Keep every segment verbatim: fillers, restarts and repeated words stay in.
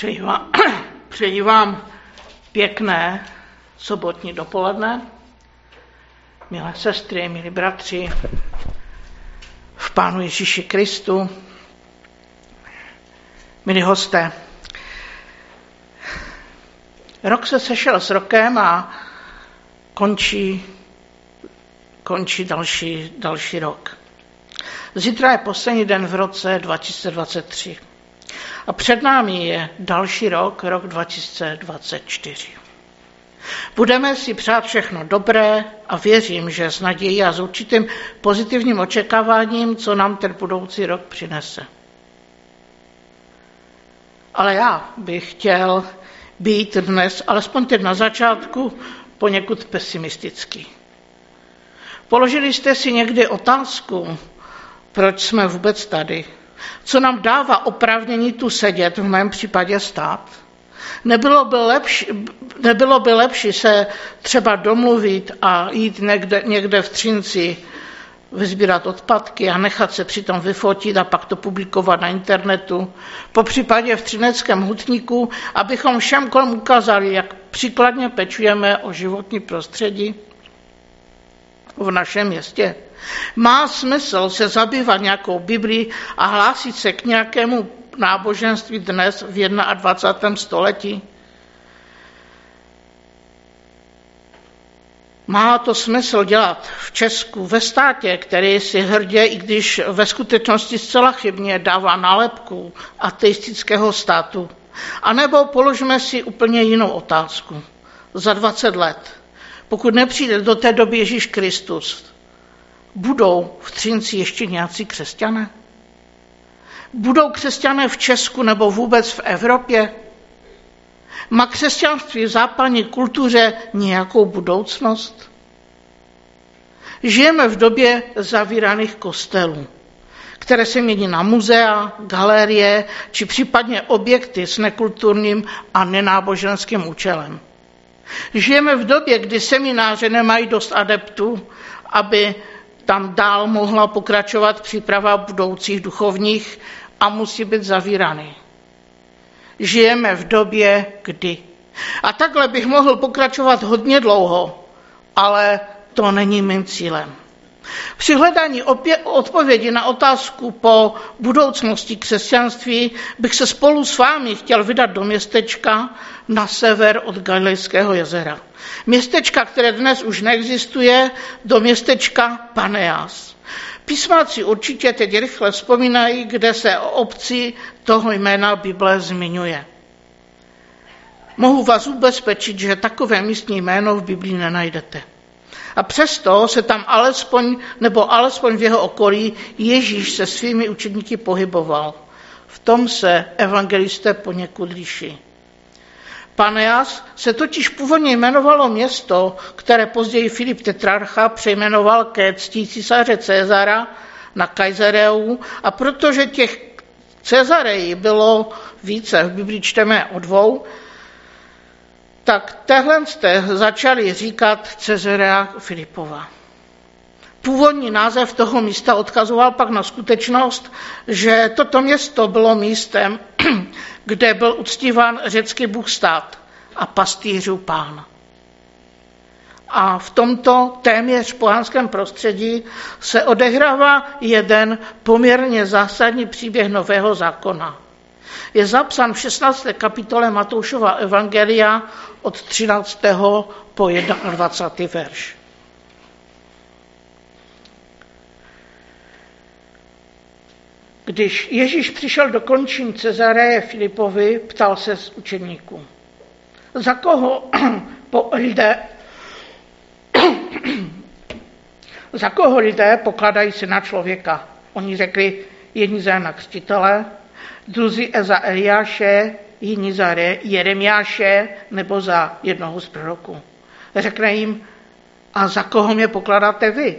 Přeji vám, přeji vám pěkné sobotní dopoledne, milé sestry, milí bratři, v Pánu Ježíši Kristu, milí hosté. Rok se sešel s rokem a končí, končí další, další rok. Zítra je poslední den v roce dva tisíce dvacet tři. A před námi je další rok, rok dva tisíce dvacet čtyři. Budeme si přát všechno dobré a věřím, že s nadějí a s určitým pozitivním očekáváním, co nám ten budoucí rok přinese. Ale já bych chtěl být dnes, alespoň teď na začátku, poněkud pesimistický. Položili jste si někdy otázku, proč jsme vůbec tady? Co nám dává oprávnění tu sedět, v mém případě stát? Nebylo by lepší, nebylo by lepší se třeba domluvit a jít někde, někde v Třinci vysbírat odpadky a nechat se přitom vyfotit a pak to publikovat na internetu, po případě v Třineckém hutníku, abychom všem kolem ukázali, jak příkladně pečujeme o životní prostředí v našem městě. Má smysl se zabývat nějakou Biblí a hlásit se k nějakému náboženství dnes v dvacátém prvním století? Má to smysl dělat v Česku, ve státě, který si hrdě, i když ve skutečnosti zcela chybně dává nálepku ateistického státu? A nebo položme si úplně jinou otázku. Za dvacet let, pokud nepřijde do té doby Ježíš Kristus, budou v Třinci ještě nějací křesťané? Budou křesťané v Česku nebo vůbec v Evropě? Má křesťanství v západní kultuře nějakou budoucnost? Žijeme v době zavíraných kostelů, které se mění na muzea, galerie či případně objekty s nekulturním a nenáboženským účelem. Žijeme v době, kdy semináře nemají dost adeptů, aby tam dál mohla pokračovat příprava budoucích duchovních a musí být zavíraný. Žijeme v době, kdy. A takhle bych mohl pokračovat hodně dlouho, ale to není mým cílem. Při hledání odpovědi na otázku po budoucnosti křesťanství bych se spolu s vámi chtěl vydat do městečka na sever od Galilejského jezera. Městečka, které dnes už neexistuje, do městečka Paneas. Písmáci určitě teď rychle vzpomínají, kde se o obci toho jména Bible zmiňuje. Mohu vás ubezpečit, že takové místní jméno v Biblii nenajdete. A přesto se tam alespoň, nebo alespoň v jeho okolí, Ježíš se svými učedníky pohyboval. V tom se evangelisté poněkud liší. Paneas se totiž původně jmenovalo město, které později Filip Tetrarcha přejmenoval ke cti císaře Cezara na Kajzereu, a protože těch Cezarejí bylo více, v Biblii čteme o dvou, tak tehle jste začali říkat Cezarea Filipova. Původní název toho místa odkazoval pak na skutečnost, že toto město bylo místem, kde byl uctíván řecký bůh stát a pastýřů pán. A v tomto téměř pohanském prostředí se odehrává jeden poměrně zásadní příběh Nového zákona. Je zapsán v šestnácté kapitole Matoušova evangelia od třináctého po dvacátý první verš. Když Ježíš přišel do končin Cezareje Filipovi, ptal se z učeníků: Za koho po lidé, za koho lidé pokladají syna člověka? Oni řekli: jedni za Jana Křtitele, druzí za Eliáše, jiní za Jeremiáše nebo za jednoho z proroků. Řekne jim: a za koho mě pokládáte vy?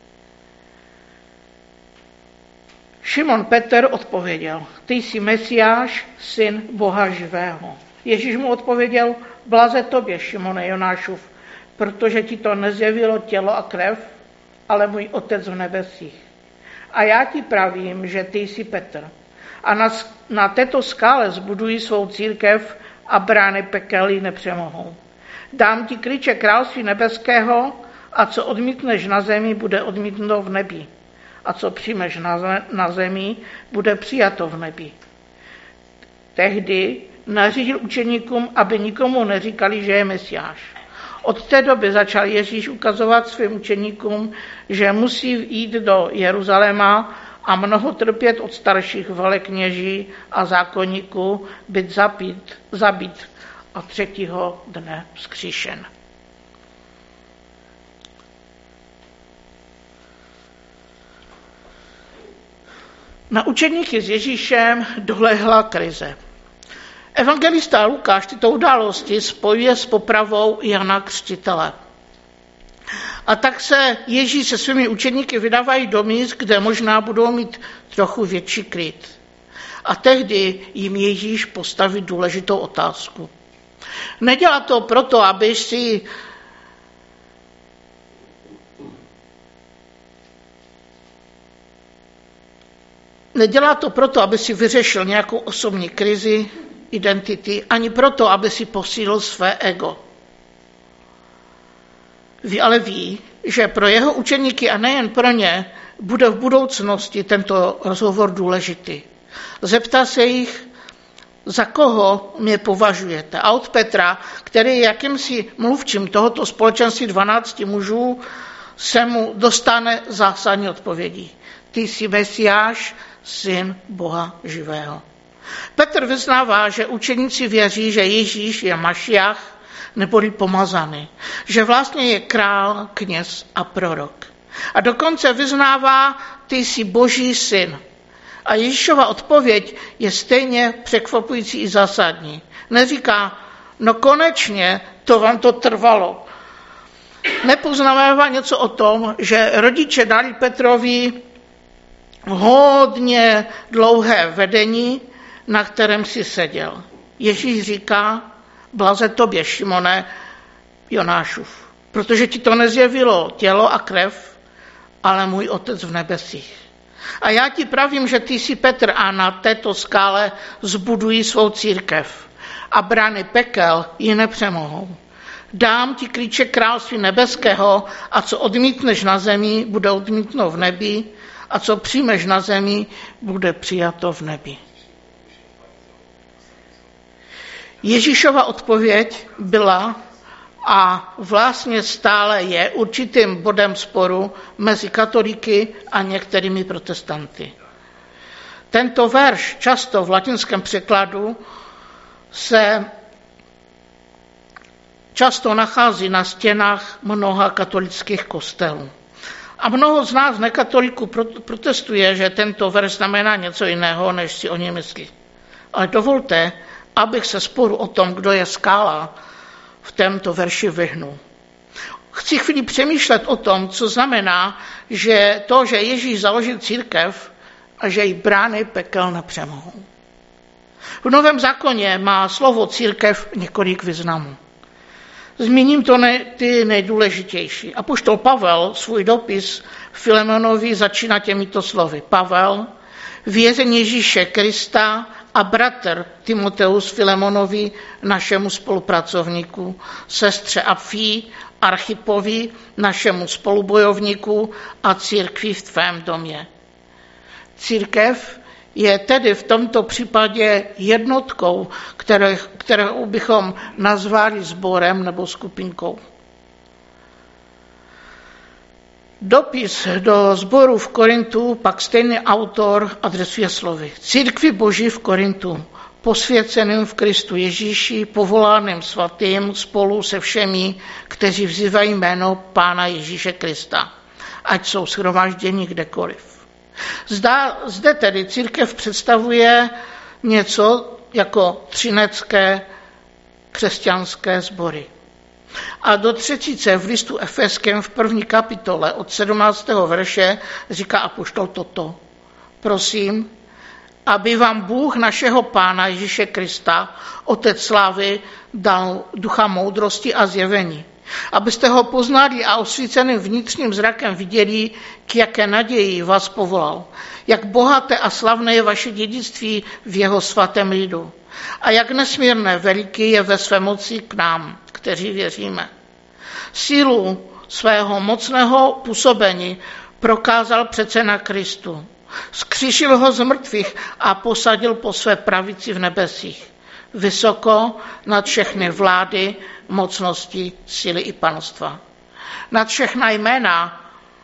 Šimon Petr odpověděl: ty jsi Mesiáš, syn Boha živého. Ježíš mu odpověděl: blaze tobě, Šimone Jonášův, protože ti to nezjevilo tělo a krev, ale můj Otec v nebesích. A já ti pravím, že ty jsi Petr. a na, na této skále zbudují svou církev a brány pekel ji nepřemohou. Dám ti klíče království nebeského a co odmítneš na zemi, bude odmítnuto v nebi. A co přijmeš na, na zemi, bude přijato v nebi. Tehdy nařídil učeníkům, aby nikomu neříkali, že je Mesiáš. Od té doby začal Ježíš ukazovat svým učeníkům, že musí jít do Jeruzaléma a mnoho trpět od starších velekněží a zákonníků, být zabít, zabít a třetího dne vzkříšen. Na učeníky s Ježíšem dolehla krize. Evangelista Lukáš tyto události spojuje s popravou Jana Křtitele. A tak se Ježíš se svými učeníky vydávají do míst, kde možná budou mít trochu větší klid. A tehdy jim Ježíš postaví důležitou otázku. Nedělá to proto, aby si Nedělá to proto, aby si vyřešil nějakou osobní krizi, identity, ani proto, aby si posílil své ego. Ví, ale ví, že pro jeho učeníky a nejen pro ně bude v budoucnosti tento rozhovor důležitý. Zeptá se jich, za koho mě považujete. A od Petra, který je jakýmsi mluvčím tohoto společenství dvanácti mužů, se mu dostane zásadní odpovědí. Ty jsi Mesiáš, syn Boha živého. Petr vyznává, že učeníci věří, že Ježíš je Mašiach, neboli pomazaný, že vlastně je král, kněz a prorok. A dokonce vyznává, ty jsi Boží syn. A Ježíšova odpověď je stejně překvapující i zásadní. Neříká, no konečně to vám to trvalo. Nepoznává něco o tom, že rodiče dali Petrovi hodně dlouhé vedení, na kterém si seděl. Ježíš říká, blaze tobě, Šimone Jonášův, protože ti to nezjevilo tělo a krev, ale můj Otec v nebesích. A já ti pravím, že ty jsi Petr a na této skále zbudují svou církev a brány pekel ji nepřemohou. Dám ti klíče království nebeského a co odmítneš na zemi, bude odmítno v nebi a co přijmeš na zemi, bude přijato v nebi. Ježíšova odpověď byla a vlastně stále je určitým bodem sporu mezi katolíky a některými protestanty. Tento verš často v latinském překladu se často nachází na stěnách mnoha katolických kostelů. A mnoho z nás nekatolíků protestuje, že tento verš znamená něco jiného, než si oni myslí. Ale dovolte, abych se sporu o tom, kdo je skála, v tomto verši vyhnul. Chci chvíli přemýšlet o tom, co znamená, že to, že Ježíš založil církev a že jí brány pekel nepřemohou. V Novém zákoně má slovo církev několik významů. Zmíním to ne, ty nejdůležitější. Apoštol Pavel svůj dopis Filemonovi začíná těmito slovy. Pavel, vězeň Ježíše Krista a bratr Timoteus Filemonovi, našemu spolupracovníku, sestře Apfii, Archipovi, našemu spolubojovníku a církvi v tvém domě. Církev je tedy v tomto případě jednotkou, které, kterou bychom nazvali sborem nebo skupinkou. Dopis do sboru v Korintu pak stejný autor adresuje slovy. Církvi Boží v Korintu, posvěceným v Kristu Ježíši, povolaným svatým spolu se všemi, kteří vzývají jméno Pána Ježíše Krista, ať jsou shromážděni kdekoliv. Zda, zde tedy církev představuje něco jako třinecké křesťanské sbory. A do třetice v listu Efeském v první kapitole od sedmnáctého verše říká apoštol toto. Prosím, aby vám Bůh našeho Pána Ježíše Krista, Otec slávy, dal ducha moudrosti a zjevení, abyste ho poznali a osvíceným vnitřním zrakem viděli, k jaké naději vás povolal, jak bohaté a slavné je vaše dědictví v jeho svatém lidu a jak nesmírné veliký je ve své moci k nám, kteří věříme. Sílu svého mocného působení prokázal přece na Kristu. Vzkříšil ho z mrtvých a posadil po své pravici v nebesích, vysoko nad všechny vlády, mocnosti, síly i panstva. Nad všechna jména,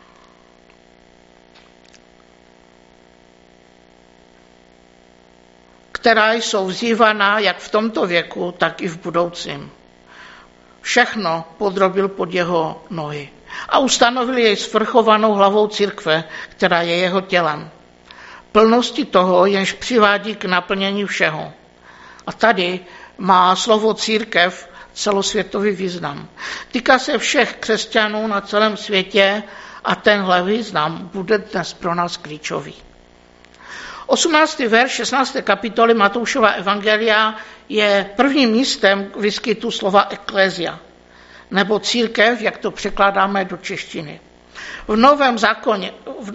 která jsou vzývaná jak v tomto věku, tak i v budoucím. Všechno podrobil pod jeho nohy a ustanovil jej svrchovanou hlavou církve, která je jeho tělem. Plnosti toho, jenž přivádí k naplnění všeho. A tady má slovo církev celosvětový význam. Týká se všech křesťanů na celém světě a tenhle význam bude dnes pro nás klíčový. osmnáctý verš šestnácté kapitoly Matoušova evangelia je prvním místem výskytu slova eklézia, nebo církev, jak to překládáme do češtiny. V Novém zákoně v,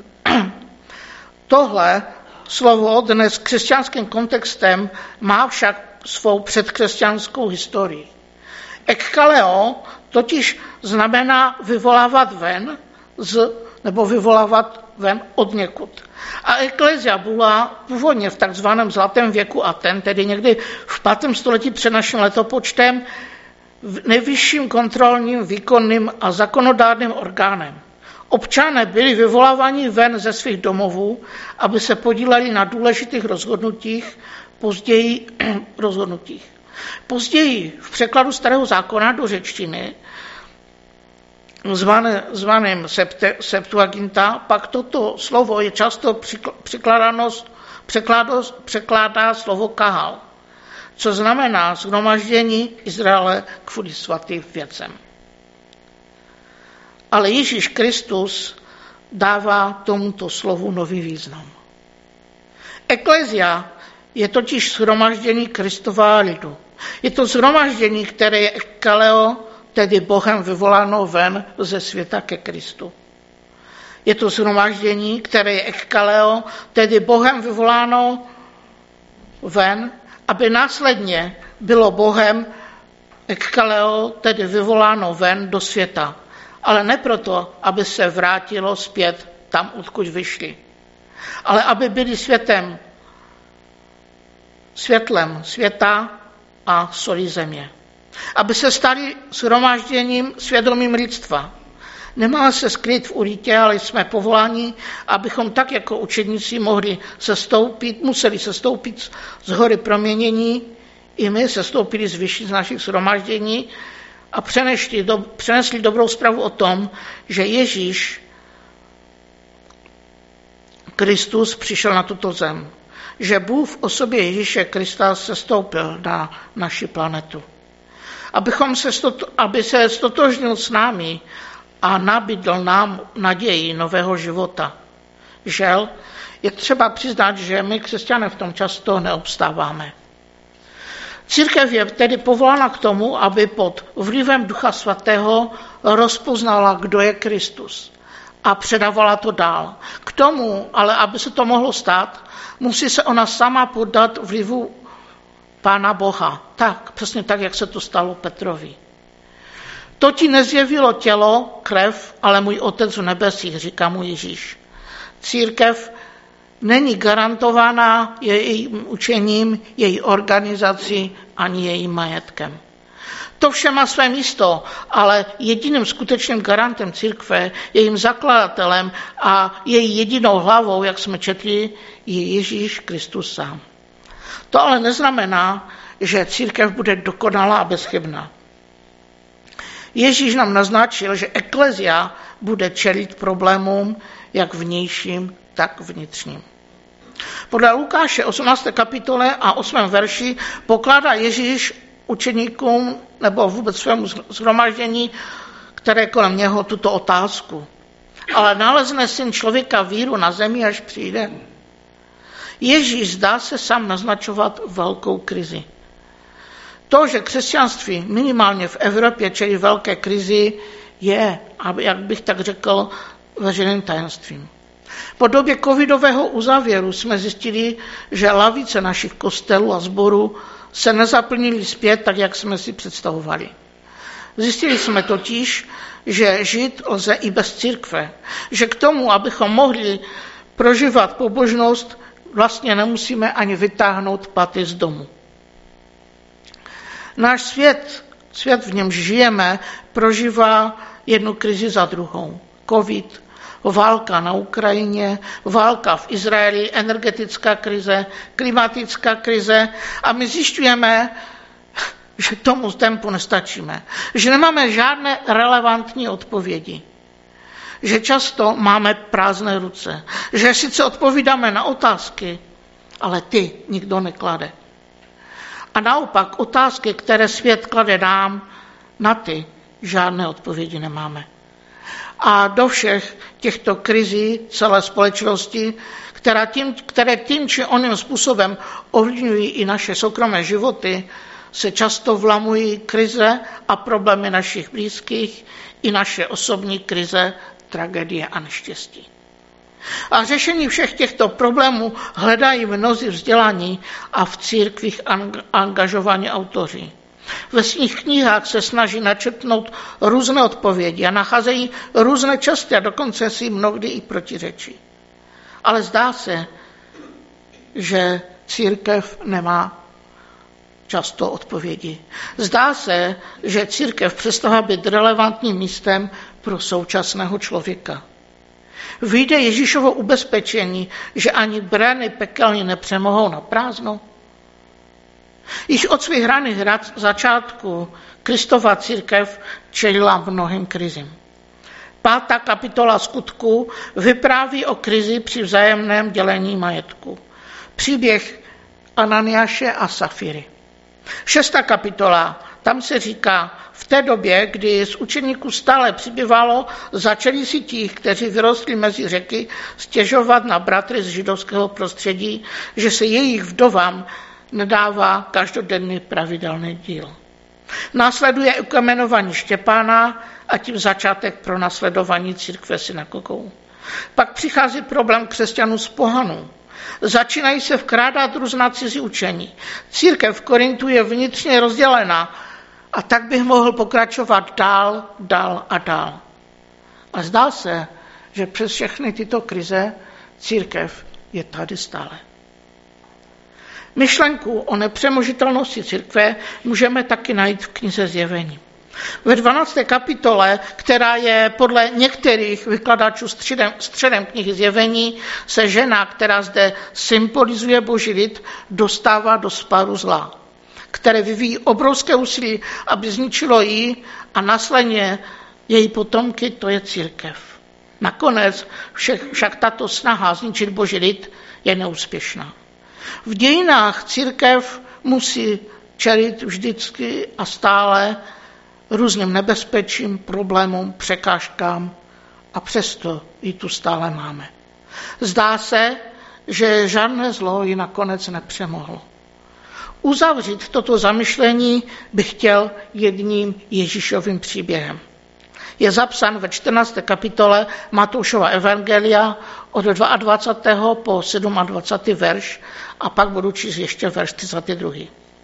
tohle slovo dnes křesťanským kontextem má však svou předkřesťanskou historii. Ekkaleo totiž znamená vyvolávat ven z, nebo vyvolávat ven od někud. A eklézia byla původně v takzvaném zlatém věku Aten, tedy někdy v pátém století před naším letopočtem, nejvyšším kontrolním, výkonným a zákonodárným orgánem. Občané byli vyvoláváni ven ze svých domovů, aby se podíleli na důležitých rozhodnutích, později rozhodnutích. Později v překladu Starého zákona do řečtiny, zvané, zvaným septe, Septuaginta, pak toto slovo je často překládáno, překládá slovo kahal, co znamená shromaždění Izraele kvůli svatým věcem. Ale Ježíš Kristus dává tomuto slovu nový význam. Eklézia je totiž shromaždění Kristova lidu. Je to shromaždění, které je ekkaleo, tedy Bohem vyvoláno ven ze světa ke Kristu. Je to shromaždění, které je ekkaleo, tedy Bohem vyvoláno ven, aby následně bylo Bohem ekkaleo, tedy vyvoláno ven do světa. Ale ne proto, aby se vrátilo zpět tam, odkud vyšli, ale aby byli světem, světlem světa a solí země. Aby se stali shromážděním svědomím lidstva. Nemáme se skrýt v ulitě, ale jsme povoláni, abychom tak jako učedníci mohli sestoupit, museli sestoupit z hory proměnění, i my sestoupili z vyšší z našich shromáždění a přenesli, do, přenesli dobrou zprávu o tom, že Ježíš Kristus přišel na tuto zem. Že Bůh v osobě Ježíše Krista sestoupil na naši planetu. Abychom se, aby se stotožnil s námi a nabídl nám naději nového života. Žel, je třeba přiznat, že my křesťané v tom často neobstáváme. Církev je tedy povolána k tomu, aby pod vlivem Ducha Svatého rozpoznala, kdo je Kristus a předávala to dál. K tomu, ale aby se to mohlo stát, musí se ona sama podat vlivu Pána Boha. Tak, přesně tak, jak se to stalo Petrovi. To ti nezjevilo tělo, krev, ale můj Otec v nebesích, říká mu Ježíš. Církev není garantovaná jejím učením, její organizací ani jejím majetkem. To vše má své místo, ale jediným skutečným garantem církve, jejím zakladatelem a její jedinou hlavou, jak jsme četli, je Ježíš Kristus sám. To ale neznamená, že církev bude dokonalá a bezchybná. Ježíš nám naznačil, že eklezia bude čelit problémům jak vnějším, tak vnitřním. Podle Lukáše osmnácté kapitole a osmém verši pokládá Ježíš učeníkům nebo vůbec svému shromáždění, které kolem něho, tuto otázku. Ale nalezne syn člověka víru na zemi, až přijde? Ježíš zdá se sám naznačovat velkou krizi. To, že křesťanství minimálně v Evropě čelí velké krizi, je, jak bych tak řekl, veřejným tajemstvím. Po době covidového uzávěru jsme zjistili, že lavice našich kostelů a sborů se nezaplnily zpět tak, jak jsme si představovali. Zjistili jsme totiž, že žít lze i bez církve, že k tomu, abychom mohli prožívat pobožnost, vlastně nemusíme ani vytáhnout paty z domu. Náš svět, svět v němž žijeme, prožívá jednu krizi za druhou. Covid, válka na Ukrajině, válka v Izraeli, energetická krize, klimatická krize a my zjišťujeme, že tomu tempu nestačíme, že nemáme žádné relevantní odpovědi, že často máme prázdné ruce, že sice odpovídáme na otázky, ale ty nikdo neklade. A naopak otázky, které svět klade nám, na ty žádné odpovědi nemáme. A do všech těchto krizí celé společnosti, která tím, které tím či oným způsobem ovlivňují i naše soukromé životy, se často vlamují krize a problémy našich blízkých, i naše osobní krize, tragédie a neštěstí. A řešení všech těchto problémů hledají mnozí vzdělaní a v církvích angažovaní autoři. Ve svých knihách se snaží načrtnout různé odpovědi a nacházejí různé cesty a dokonce si mnohdy i protiřečí. Ale zdá se, že církev nemá často odpovědi. Zdá se, že církev přestává být relevantním místem pro současného člověka. Vyjde Ježíšovo ubezpečení, že ani brány pekelní nepřemohou na prázdno? Již od svých raných začátků Kristova církev čelila mnohým krizím. Pátá kapitola Skutků vypráví o krizi při vzájemném dělení majetku. Příběh Ananiáše a Safiry. Šestá kapitola, tam se říká, v té době, kdy z učeníků stále přibývalo, začali si ti, kteří vyrostli mezi řeky, stěžovat na bratry z židovského prostředí, že se jejich vdovám nedává každodenný pravidelný díl. Následuje ukamenování Štěpána a tím začátek pro nasledování církve synagogou. Pak přichází problém křesťanů z pohanů. Začínají se vkrádat různá cizí učení. Církev v Korintu je vnitřně rozdělená a tak bych mohl pokračovat dál, dál a dál. A zdá se, že přes všechny tyto krize církev je tady stále. Myšlenku o nepřemožitelnosti církve můžeme taky najít v knize Zjevení. Ve dvanácté kapitole, která je podle některých vykladačů středem, středem knihy Zjevení, se žena, která zde symbolizuje Boží lid, dostává do spáru zla, které vyvíjí obrovské úsilí, aby zničilo ji a následně její potomky, to je církev. Nakonec však, však tato snaha zničit Boží lid je neúspěšná. V dějinách církev musí čelit vždycky a stále různým nebezpečím, problémům, překážkám a přesto ji tu stále máme. Zdá se, že žádné zlo ji nakonec nepřemohlo. Uzavřít toto zamyšlení bych chtěl jedním Ježíšovým příběhem. Je zapsán ve čtrnácté kapitole Matoušova evangelia od dvacátého druhého po dvacátý sedmý verš a pak budu číst ještě verš třicátý druhý.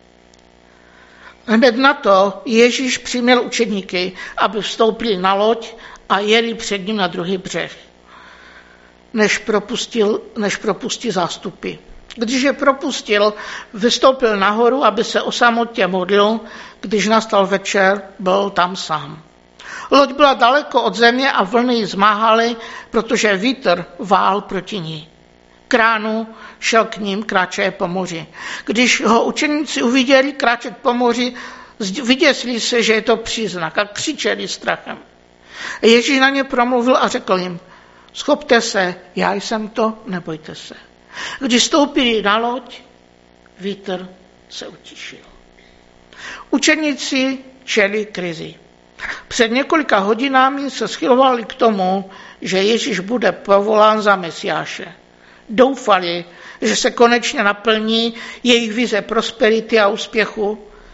Hned na to Ježíš přiměl učedníky, aby vstoupili na loď a jeli před ním na druhý břeh, než propustil, než propustí zástupy. Když je propustil, vystoupil nahoru, aby se o samotě modlil, když nastal večer, byl tam sám. Loď byla daleko od země a vlny ji zmáhaly, protože vítr vál proti ní. K ránu šel k ním, kráčeje po moři. Když ho učeníci uviděli kráčet po moři, vyděsili se, že je to příznak a křičeli strachem. Ježíš na ně promluvil a řekl jim, schopte se, já jsem to, nebojte se. Když stoupili na loď, vítr se utišil. Učeníci čelí krizi. Před několika hodinami se schylovali k tomu, že Ježíš bude povolán za Mesiáše. Doufali, že se konečně naplní jejich vize prosperity a úspěchu,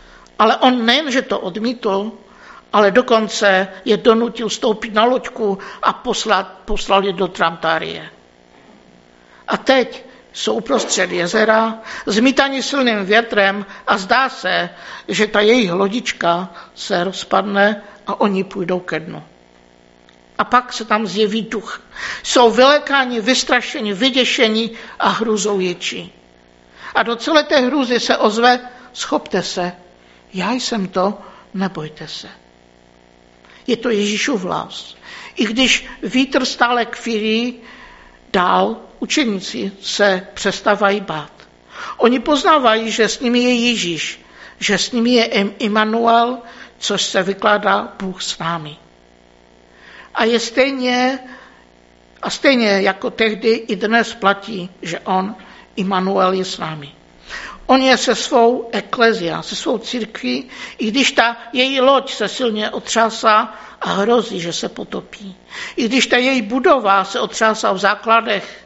Ale on nejenže to odmítl, ale dokonce je donutil stoupit na loďku a poslat, poslal je do Tramtárie. A teď jsou uprostřed jezera, zmítaní silným větrem a zdá se, že ta jejich lodička se rozpadne a oni půjdou ke dnu. A pak se tam zjeví duch. Jsou vylekáni, vystrašeni, vyděšeni a hrůzou ječí. A do celé té hrůzy se ozve, schopte se, já jsem to, nebojte se. Je to Ježíšův hlas. I když vítr stále kvíří dál, učeníci se přestávají bát. Oni poznávají, že s nimi je Ježíš, že s nimi je Immanuel, což se vykládá Bůh s námi. A je stejně, a stejně jako tehdy i dnes platí, že on, Immanuel, je s námi. On je se svou eklezia, se svou církví, i když ta její loď se silně otřásá a hrozí, že se potopí. I když ta její budova se otřásá v základech,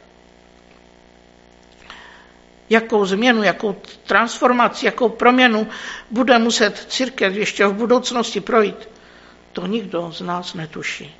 jakou změnu, jakou transformaci, jakou proměnu bude muset církev ještě v budoucnosti projít, to nikdo z nás netuší.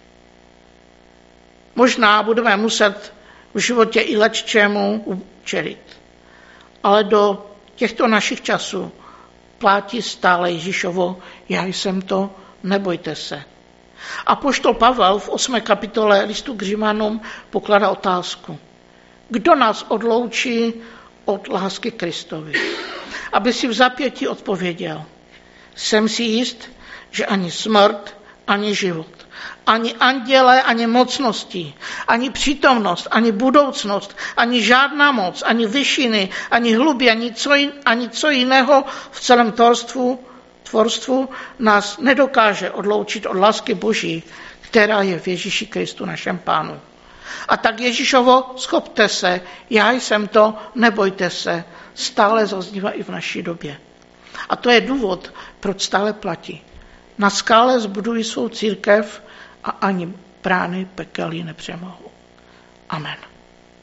Možná budeme muset v životě i leččemu čelit, ale do těchto našich časů platí stále Ježíšovo, já jsem to, nebojte se. Apoštol Pavel v osmé kapitole listu k Římanům pokládá otázku. Kdo nás odloučí od lásky Kristovi? Aby si v zapětí odpověděl. Jsem si jist, že ani smrt, ani život, ani anděle, ani mocnosti, ani přítomnost, ani budoucnost, ani žádná moc, ani vyšiny, ani hluby, ani co, ani co jiného v celém tvorstvu, tvorstvu nás nedokáže odloučit od lásky Boží, která je v Ježíši Kristu našem Pánu. A tak Ježíšovo, schopte se, já jsem to, nebojte se, stále zaznívá i v naší době. A to je důvod, proč stále platí. Na skále zbudují svou církev a ani brány pekel ji nepřemohou. Amen.